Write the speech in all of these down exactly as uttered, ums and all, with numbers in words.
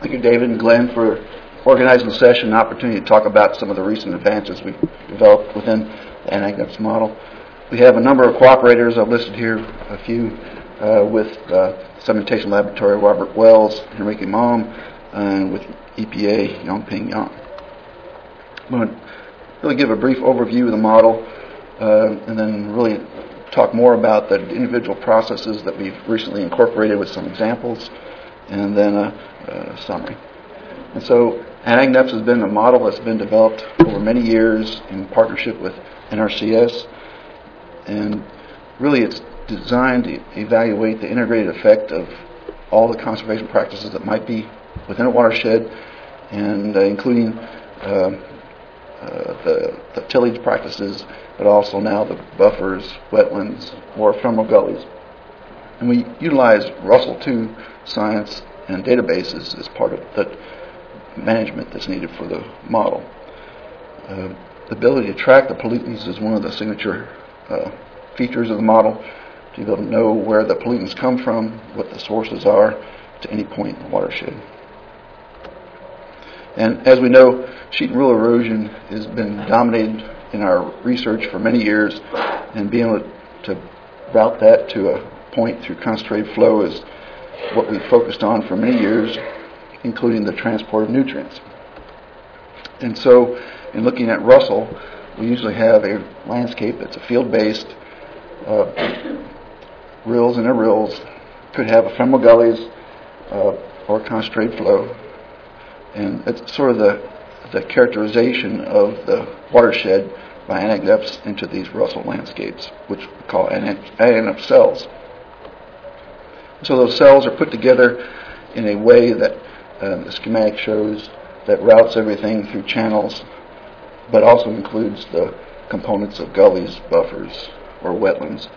Thank you, David and Glenn, for organizing the session and opportunity to talk about some of the recent advances we've developed within the ANAGNEPS model. We have a number of cooperators. I've listed here a few uh, with uh, Sedimentation Laboratory, Robert Wells, Enrique Malm, and with E P A, Yongping Yang. I'm going to really give a brief overview of the model uh, and then really talk more about the individual processes that we've recently incorporated with some examples, and then a, a summary. And so ANAGNEPS has been a model that's been developed over many years in partnership with N R C S, and really it's designed to evaluate the integrated effect of all the conservation practices that might be within a watershed, and uh, including uh, uh, the, the tillage practices, but also now the buffers, wetlands, or ephemeral gullies. And we utilize Russell two science and databases as part of the management that's needed for the model. Uh, the ability to track the pollutants is one of the signature uh, features of the model, to be able to know where the pollutants come from, what the sources are to any point in the watershed. And as we know, sheet and rill erosion has been dominated in our research for many years, and being able to route that to a point through concentrated flow is what we've focused on for many years, including the transport of nutrients. And so, in looking at Russell, we usually have a landscape that's a field-based, uh, rills and rills, could have ephemeral gullies uh, or concentrated flow, and it's sort of the, the characterization of the watershed by ANAGNEPS into these Russell landscapes, which we call ANAGNEPS cells. So those cells are put together in a way that uh, the schematic shows that routes everything through channels, but also includes the components of gullies, buffers, or wetlands.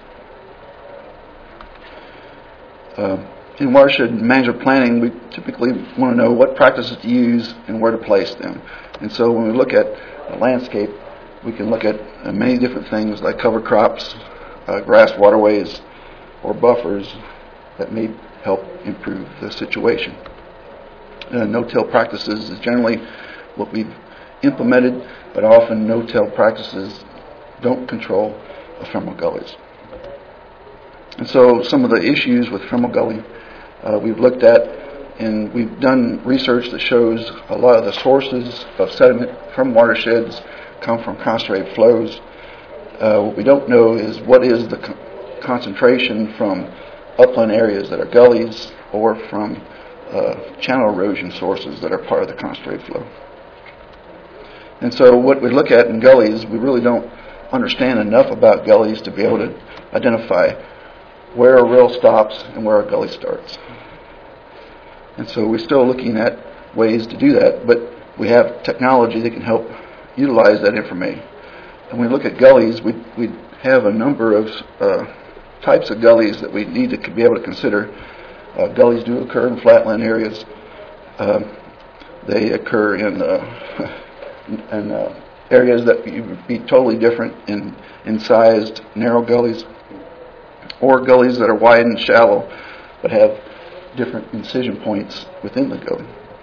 Uh, in watershed management planning, we typically want to know what practices to use and where to place them. And so when we look at a landscape, we can look at uh, many different things like cover crops, uh, grass waterways, or buffers that may help improve the situation. Uh, no-till practices is generally what we've implemented, but often no-till practices don't control ephemeral gullies. And so some of the issues with ephemeral gully uh, we've looked at, and we've done research that shows a lot of the sources of sediment from watersheds come from concentrated flows. Uh, what we don't know is what is the co- concentration from upland areas that are gullies or from uh, channel erosion sources that are part of the concentrated flow. And so what we look at in gullies, we really don't understand enough about gullies to be able to identify where a rill stops and where a gully starts. And so we're still looking at ways to do that, but we have technology that can help utilize that information. And when we look at gullies, we we have a number of uh, types of gullies that we need to be able to consider. Uh, gullies do occur in flatland areas. Um, they occur in uh, in uh, areas that would be totally different in in sized narrow gullies, or gullies that are wide and shallow but have different incision points within the gully.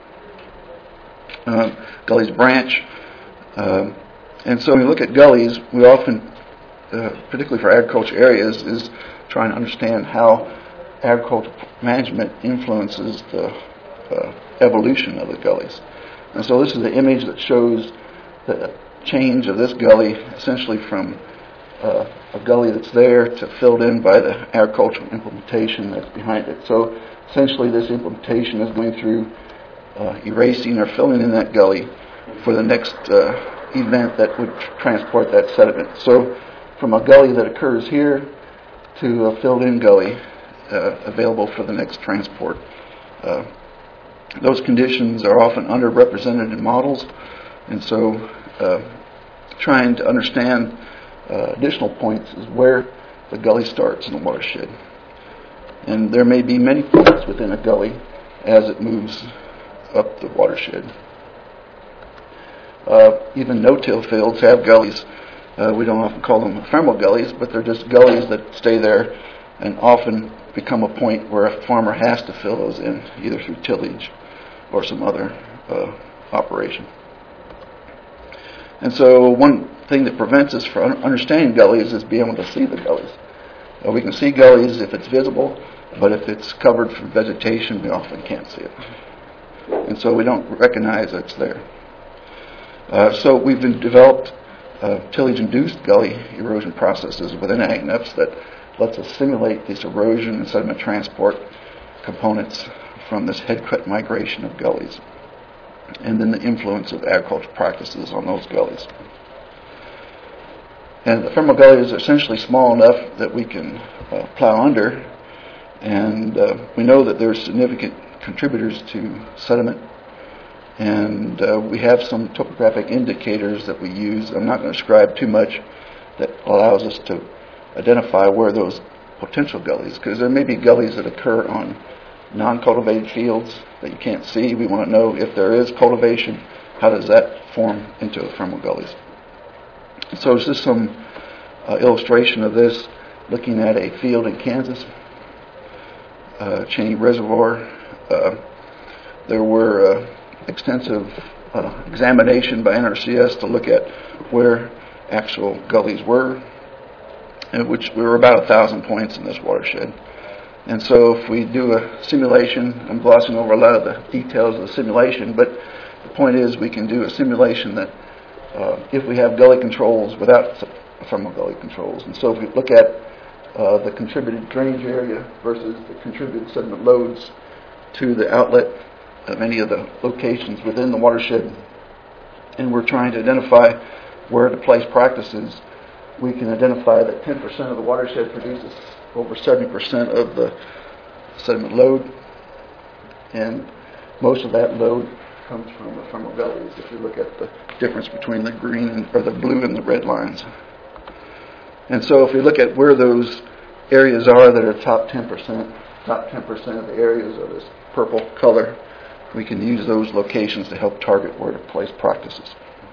Uh, gullies branch. Um, and so when we look at gullies, we often, uh, particularly for agriculture areas, is trying to understand how agricultural management influences the uh, evolution of the gullies. And so this is the image that shows the change of this gully, essentially from uh, a gully that's there to filled in by the agricultural implementation that's behind it. So essentially this implementation is going through uh, erasing or filling in that gully for the next uh, event that would tr- transport that sediment. So from a gully that occurs here to a filled-in gully uh, available for the next transport. Uh, those conditions are often underrepresented in models, and so uh, trying to understand uh, additional points is where the gully starts in the watershed. And there may be many points within a gully as it moves up the watershed. Uh, even no-till fields have gullies. Uh, we don't often call them ephemeral gullies, but they're just gullies that stay there and often become a point where a farmer has to fill those in, either through tillage or some other uh, operation. And so one thing that prevents us from understanding gullies is being able to see the gullies. Uh, we can see gullies if it's visible, but if it's covered from vegetation, we often can't see it. And so we don't recognize it's there. Uh, so we've been developed uh, tillage-induced gully erosion processes within AgNeps that lets us simulate this erosion and sediment transport components from this head-cut migration of gullies, and then the influence of agricultural practices on those gullies. And the ephemeral gullies are essentially small enough that we can uh, plow under, and uh, we know that they're significant contributors to sediment, and uh, we have some topographic indicators that we use. I'm not going to describe too much, that allows us to identify where those potential gullies, because there may be gullies that occur on non-cultivated fields that you can't see. We want to know if there is cultivation, how does that form into ephemeral gullies. So this is some uh, illustration of this, looking at a field in Kansas, uh, Cheney Reservoir. Uh, there were uh, extensive uh, examination by N R C S to look at where actual gullies were, in which we were about a thousand points in this watershed. And so if we do a simulation, I'm glossing over a lot of the details of the simulation, but the point is we can do a simulation that uh, if we have gully controls without ephemeral gully controls. And so if we look at uh, the contributed drainage area versus the contributed sediment loads to the outlet of any of the locations within the watershed, and we're trying to identify where to place practices, we can identify that ten percent of the watershed produces over seventy percent of the sediment load, and most of that load comes from ephemeral gullies if you look at the difference between the green and, or the blue and the red lines. And so if we look at where those areas are that are top ten percent, top ten percent of the areas of this purple color, we can use those locations to help target where to place practices.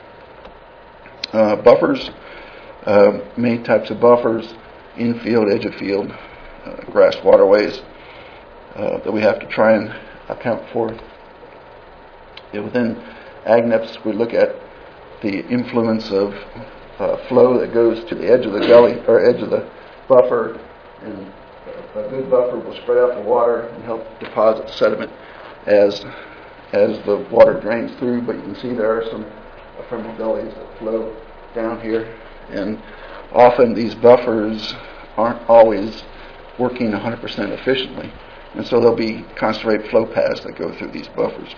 Uh, buffers, uh, many types of buffers, infield, edge of field, uh, grass waterways uh, that we have to try and account for. Yeah, within AgNeps, we look at the influence of uh, flow that goes to the edge of the gully or edge of the buffer, and a good buffer will spread out the water and help deposit sediment as as the water drains through. But you can see there are some ephemeral gullies that flow down here, and often these buffers aren't always working one hundred percent efficiently, and so there'll be concentrated flow paths that go through these buffers.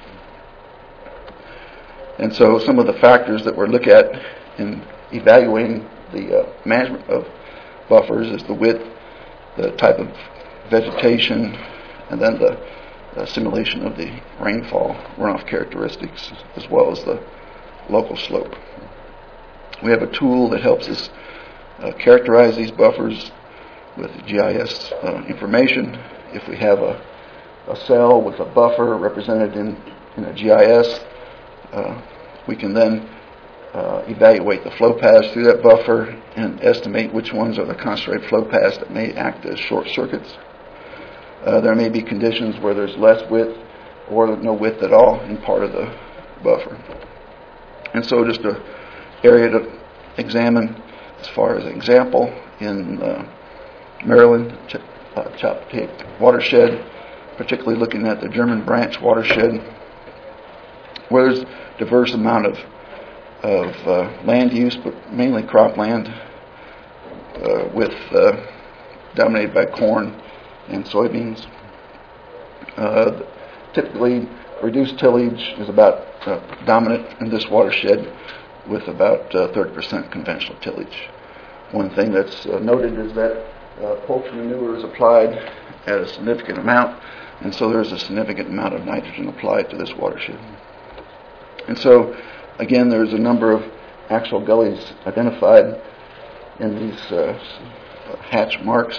And so some of the factors that we're looking at in evaluating the uh, management of buffers is the width, the type of vegetation, and then the uh, simulation of the rainfall runoff characteristics, as well as the local slope. We have a tool that helps us uh, characterize these buffers with G I S uh, information. If we have a, a cell with a buffer represented in, in a G I S, uh, we can then uh, evaluate the flow paths through that buffer and estimate which ones are the concentrated flow paths that may act as short circuits. Uh, there may be conditions where there's less width or no width at all in part of the buffer. And so just an area to examine as far as an example in uh, Maryland, Ch- uh, Chappaquiddick watershed, particularly looking at the German Branch watershed, where there's a diverse amount of, of uh, land use, but mainly cropland, uh, with uh, dominated by corn and soybeans. Uh, typically, reduced tillage is about uh, dominant in this watershed, with about uh, thirty percent conventional tillage. One thing that's uh, noted is that uh, poultry manure is applied at a significant amount, and so there's a significant amount of nitrogen applied to this watershed. And so, again, there's a number of actual gullies identified in these uh, hatch marks.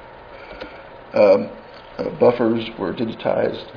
Um, uh, buffers were digitized.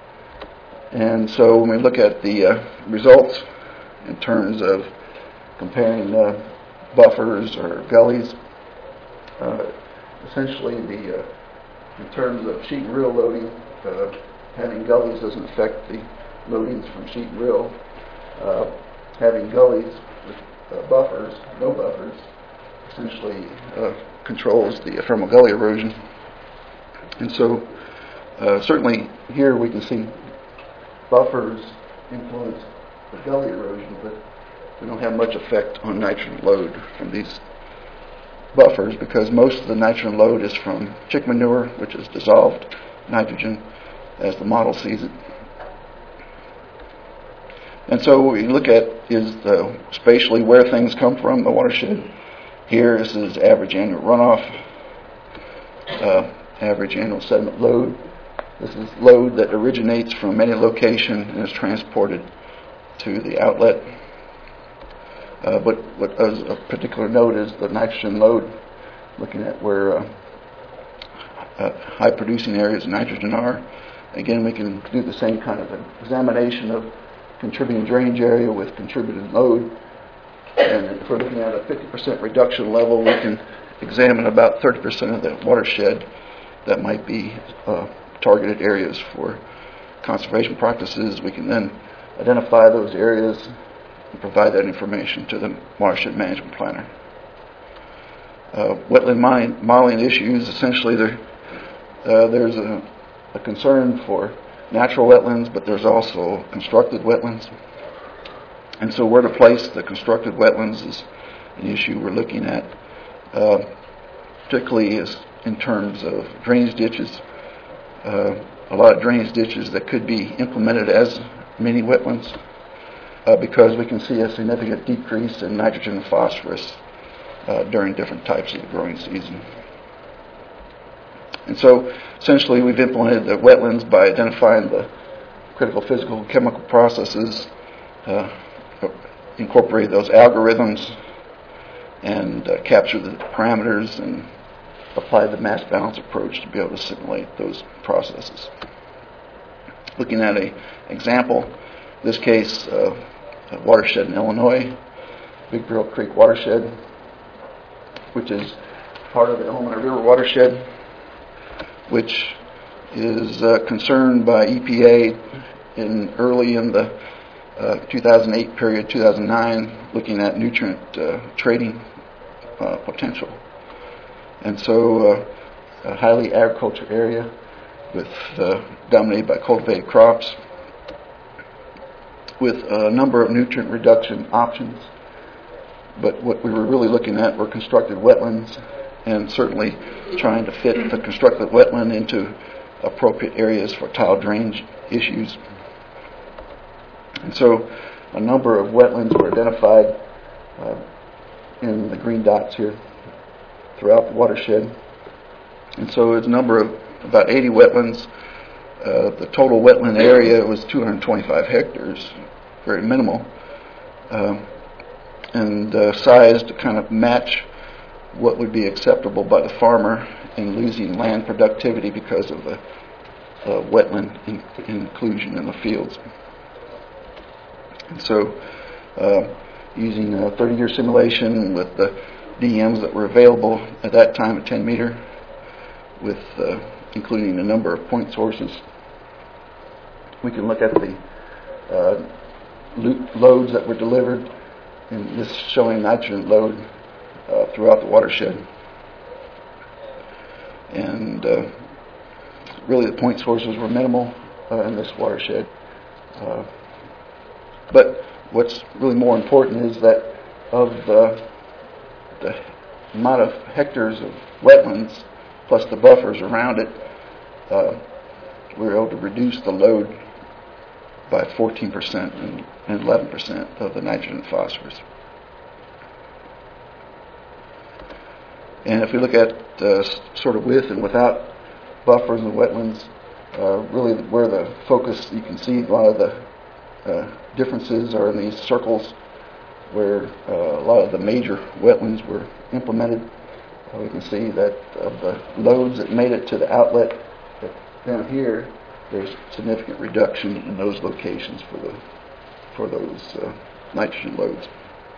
And so when we look at the uh, results in terms of comparing uh, buffers or gullies, uh, essentially the uh, in terms of sheet and reel loading, uh, having gullies doesn't affect the loadings from sheet and rill, uh, having gullies with uh, buffers, no buffers, essentially uh, controls the ephemeral gully erosion. And so uh, certainly here we can see buffers influence the gully erosion, but we don't have much effect on nitrogen load from these buffers, because most of the nitrogen load is from chick manure, which is dissolved nitrogen as the model sees it. And so what we look at is the, spatially where things come from, the watershed. Here, this is average annual runoff, uh, average annual sediment load. This is load that originates from any location and is transported to the outlet. Uh, but what as a particular note is the nitrogen load, looking at where uh, uh, high producing areas of nitrogen are. Again, we can do the same kind of examination of contributing drainage area with contributed load. And if we're looking at a fifty percent reduction level, we can examine about thirty percent of the watershed that might be uh, targeted areas for conservation practices. We can then identify those areas and provide that information to the watershed management planner. Uh, wetland modeling, modeling issues, essentially there, uh, there's a, a concern for natural wetlands, but there's also constructed wetlands. And so where to place the constructed wetlands is an issue we're looking at, uh, particularly is in terms of drainage ditches. Uh, a lot of drainage ditches that could be implemented as mini wetlands, uh, because we can see a significant decrease in nitrogen and phosphorus uh, during different types of the growing season. And so essentially we've implemented the wetlands by identifying the critical physical and chemical processes, uh, incorporate those algorithms, and uh, capture the parameters and apply the mass balance approach to be able to simulate those processes. Looking at an example, in this case, uh, a watershed in Illinois, Big Barrel Creek watershed, which is part of the Illinois River watershed, which is uh, concerned by E P A in early in the uh, two thousand eight period, two thousand nine, looking at nutrient uh, trading uh, potential. And so uh, a highly agricultural area with uh, dominated by cultivated crops, with a number of nutrient reduction options. But what we were really looking at were constructed wetlands, and certainly trying to fit the constructed wetland into appropriate areas for tile drainage issues. And so a number of wetlands were identified uh, in the green dots here throughout the watershed. And so it's a number of about eighty wetlands. Uh, the total wetland area was two hundred twenty-five hectares, very minimal, um, and uh, sized to kind of match what would be acceptable by the farmer in losing land productivity because of the uh, wetland in- inclusion in the fields. And so uh, using a thirty-year simulation with the D Ms that were available at that time at ten meter, with uh, including a number of point sources, we can look at the uh, lo- loads that were delivered, and this showing nitrogen load uh, throughout the watershed. And uh, really the point sources were minimal uh, in this watershed. Uh, but what's really more important is that of the the amount of hectares of wetlands plus the buffers around it, uh, we were able to reduce the load by fourteen percent and, and eleven percent of the nitrogen and phosphorus. And if we look at uh, sort of with and without buffers and wetlands, uh, really where the focus, you can see a lot of the uh, differences are in these circles where uh, a lot of the major wetlands were implemented. Uh, we can see that of the loads that made it to the outlet, that down here, there's significant reduction in those locations for the for those uh, nitrogen loads.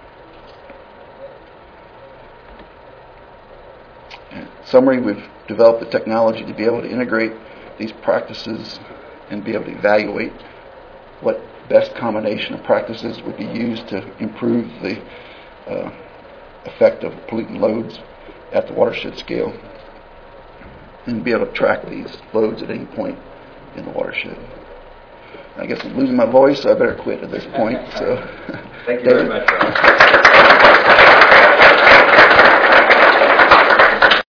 In summary, we've developed the technology to be able to integrate these practices and be able to evaluate what best combination of practices would be used to improve the uh, effect of pollutant loads at the watershed scale, and be able to track these loads at any point in the watershed. I guess I'm losing my voice, so I better quit at this point. So, thank you very much, Rob.